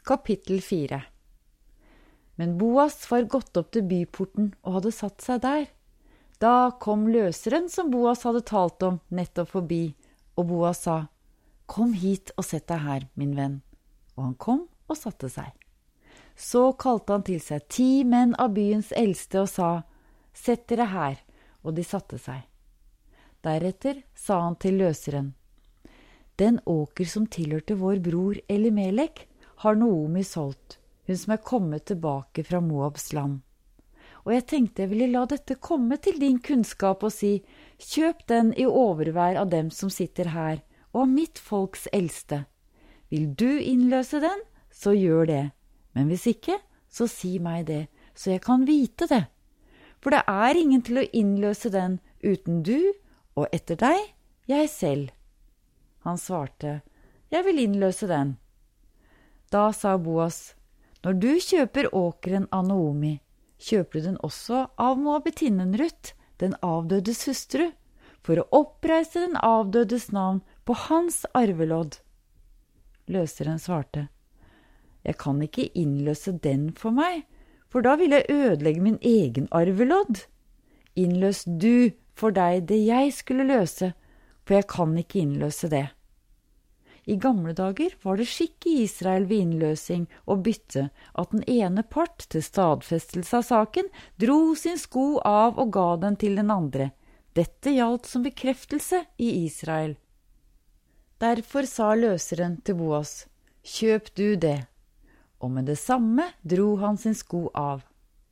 Kapittel 4. Men Boas var gått opp til byporten og hadde satt seg der. Da kom løseren som Boas hadde talt om nettopp forbi, og Boas sa, «Kom hit og sett deg her, min venn.» Og han kom og satte seg. Så kalte han til seg 10 menn av byens eldste og sa, «Sett dere her», og de satte seg. Deretter sa han til løseren, «Den åker som tilhørte vår bror Elimelek har Naomi solgt, hun som er kommet tilbake fra Moabs land. Og jeg tenkte jeg ville la dette komme til din kunnskap og si, kjøp den i overvær av dem som sitter her, og av mitt folks eldste. Vil du innløse den, så gjør det, men hvis ikke, så si meg det, så jeg kan vite det. For det er ingen til å innløse den uten du, og etter deg, jeg selv.» Han svarte, «Jeg vil innløse den.» Da sa Boas, «Når du kjøper åkeren av Naomi, kjøper du den også av Moabitinnen Ruth, den avdødes hustru, for å oppreise den avdødes navn på hans arvelodd.» Løseren svarte, «Jeg kan ikke innløse den for meg, for da vil jeg ødelegge min egen arvelodd. Innløs du for deg det jeg skulle løse, for jeg kan ikke innløse det.» I gamle dager var det skikk i Israel ved innløsing og bytte at den ene part til stadfestelse av saken dro sin sko av og ga den til den andre. Dette gjaldt som bekreftelse i Israel. Derfor sa løseren til Boas, «Kjøp du det», og med det samme dro han sin sko av.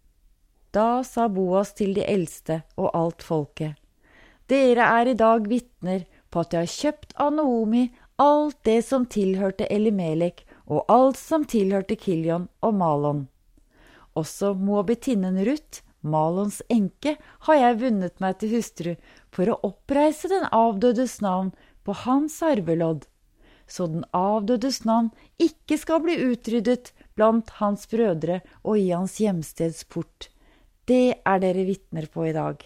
Da sa Boas til de eldste og alt folket, «Dere er i dag vitner på at jeg har kjøpt av Naomi alt det som tilhørte Elimelek og alt som tilhørte Kilion og Malon. Også Moabitinnen Ruth, Malons enke, har jeg vunnet meg til hustru for å oppreise den avdødes navn på hans arvelodd, så den avdødes navn ikke skal bli utryddet blant hans brødre og i hans hjemstedsport. Det er dere vitner på i dag.»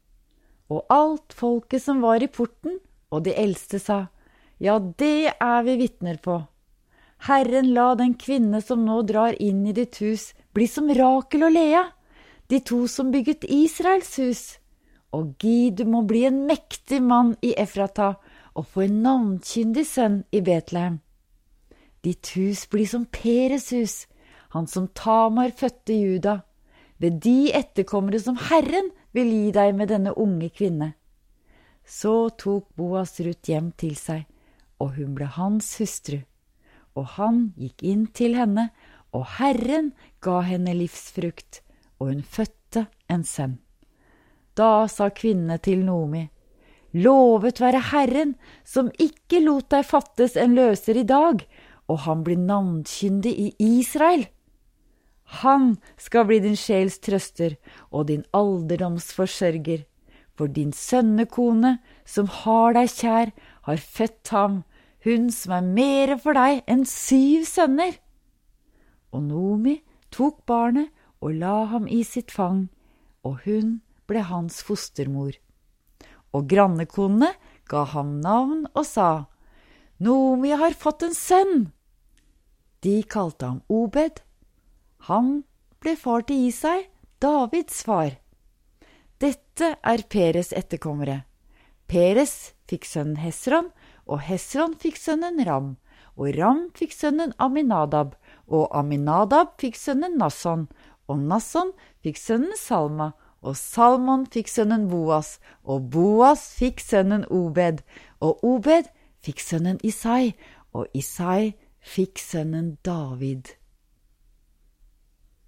Og alt folket som var i porten, og de eldste sa, «Ja, det er vi vitner på. Herren la den kvinne som nå drar inn i ditt hus bli som Rakel og Lea, de 2 som bygget Israels hus. Og gi, du må bli en mektig mann i Efrata og få en navnkyndig sønn i Betlehem. Ditt hus blir som Peres hus, han som Tamar fødte Juda, ved de etterkommere som Herren vil gi deg med denne unge kvinne.» Så tok Boas Ruth hjem til seg, og hun ble hans hustru. Og han gikk inn til henne, og Herren ga henne livsfrukt, og hun fødte en sønn. Da sa kvinnene til Naomi, «Lovet være Herren, som ikke lot deg fattes en løser i dag, og han blir navnkyndig i Israel. Han skal bli din sjels trøster og din alderdoms forsørger, for din sønnekone, som har deg kjær, har født ham, hun som er mere for deg enn 7 sønner.» Og Naomi tok barnet og la ham i sitt fang, og hun ble hans fostermor. Og grannekonene ga ham navn og sa, «Naomi har fått en sønn!» De kalte ham Obed. Han ble far til Isai, Davids far. Dette er Peres etterkommere. Peres fikk sønnen Hesron, og Hesron fikk sønnen Ram, og Ram fikk sønnen Aminadab, og Aminadab fikk sønnen Nasson, og Nasson fikk sønnen Salma, og Salmon fikk sønnen Boas, og Boas fikk sønnen Obed, og Obed fikk sønnen Isai, og Isai fikk sønnen David.